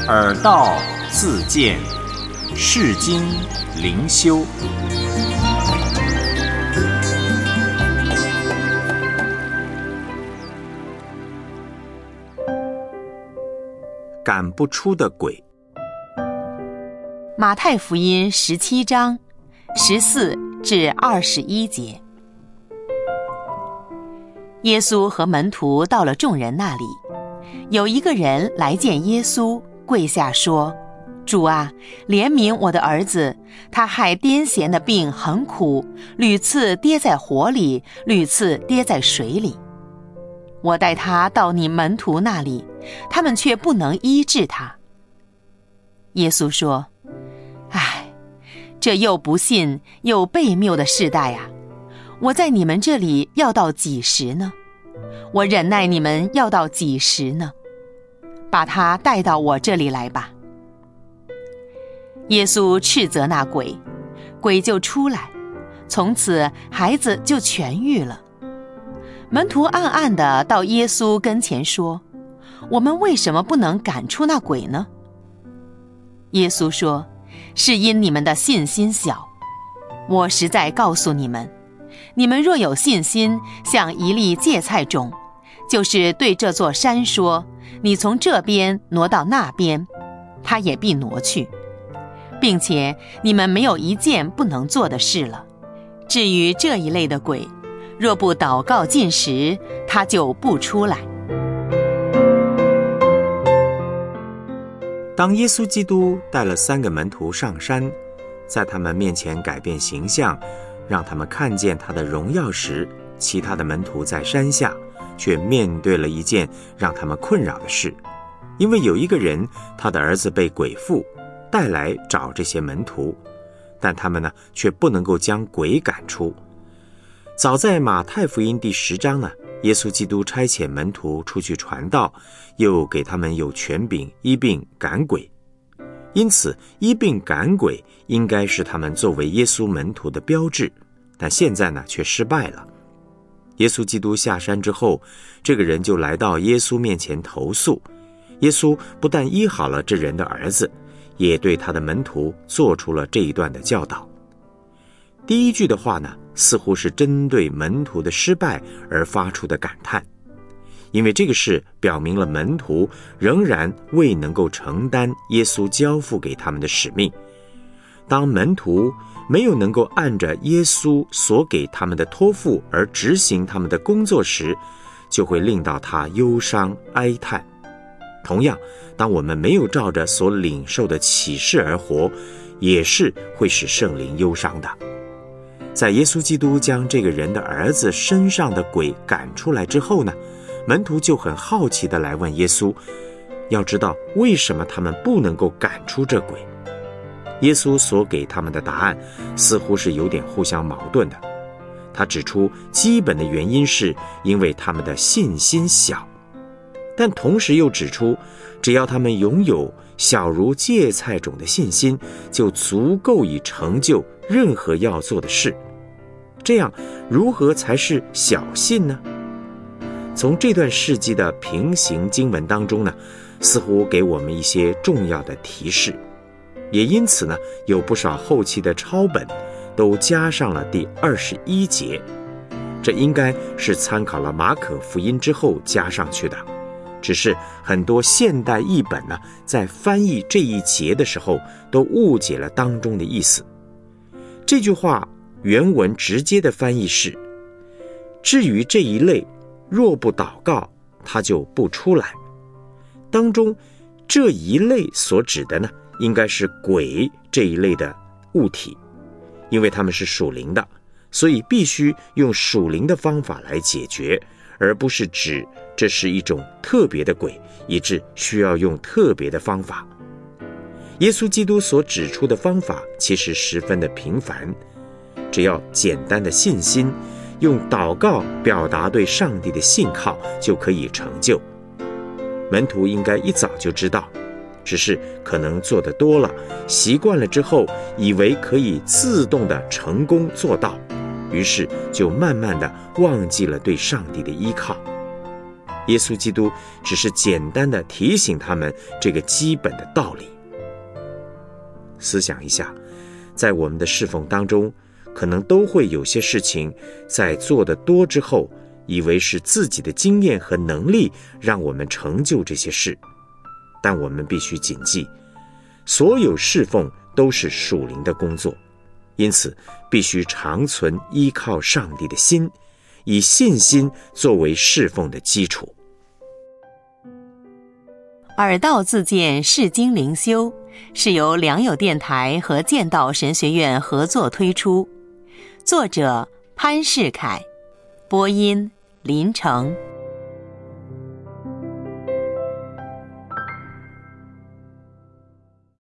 耳道自见，世经灵修。赶不出的鬼。 马太福音17章14至21节。耶稣和门徒到了众人那里，有一个人来见耶稣，跪下说：主啊，怜悯我的儿子，他害癫痫的病很苦，屡次跌在火里，屡次跌在水里。我带他到你门徒那里，他们却不能医治他。耶稣说：唉，这又不信又悖谬的世代啊！我在你们这里要到几时呢？我忍耐你们要到几时呢？把他带到我这里来吧。耶稣斥责那鬼，鬼就出来，从此孩子就痊愈了。门徒暗暗地到耶稣跟前说：我们为什么不能赶出那鬼呢？耶稣说：是因你们的信心小。我实在告诉你们，你们若有信心，像一粒芥菜种，就是对这座山说：你从这边挪到那边，它也必挪去，并且你们没有一件不能做的事了。至于这一类的鬼，若不祷告禁食，它就不出来。 当耶稣基督带了3个门徒上山，在他们面前改变形象，让他们看见他的荣耀时，其他的门徒在山下却面对了一件让他们困扰的事。因为有一个人，他的儿子被鬼附，带来找这些门徒，但他们却不能够将鬼赶出。早在马太福音第10章耶稣基督差遣门徒出去传道，又给他们有权柄医病赶鬼。因此医病赶鬼应该是他们作为耶稣门徒的标志，但现在却失败了。耶稣基督下山之后，这个人就来到耶稣面前投诉。耶稣不但医好了这人的儿子，也对他的门徒做出了这一段的教导。第一句的话似乎是针对门徒的失败而发出的感叹，因为这个事表明了门徒仍然未能够承担耶稣交付给他们的使命。当门徒没有能够按着耶稣所给他们的托付而执行他们的工作时，就会令到他忧伤哀叹。同样，当我们没有照着所领受的启示而活，也是会使圣灵忧伤的。在耶稣基督将这个人的儿子身上的鬼赶出来之后门徒就很好奇地来问耶稣，要知道为什么他们不能够赶出这鬼。耶稣所给他们的答案似乎是有点互相矛盾的。他指出基本的原因是因为他们的信心小，但同时又指出只要他们拥有小如芥菜种的信心，就足够以成就任何要做的事。这样如何才是小信呢？从这段事迹的平行经文当中似乎给我们一些重要的提示，也因此有不少后期的抄本都加上了第21节，这应该是参考了马可福音之后加上去的。只是很多现代译本在翻译这一节的时候都误解了当中的意思。这句话原文直接的翻译是：至于这一类，若不祷告，它就不出来。当中这一类所指的应该是鬼这一类的物体，因为它们是属灵的，所以必须用属灵的方法来解决，而不是指这是一种特别的鬼，以致需要用特别的方法。耶稣基督所指出的方法其实十分的平凡，只要简单的信心，用祷告表达对上帝的信靠，就可以成就。门徒应该一早就知道，只是可能做得多了，习惯了之后，以为可以自动的成功做到，于是就慢慢的忘记了对上帝的依靠。 耶稣基督只是简单的提醒他们这个基本的道理。思想一下，在我们的侍奉当中，可能都会有些事情在做得多之后，以为是自己的经验和能力让我们成就这些事。但我们必须谨记，所有侍奉都是属灵的工作，因此必须常存依靠上帝的心，以信心作为侍奉的基础。 耳道自荐释经灵修是由良友电台和剑道神学院合作推出，作者潘世凯，播音林成。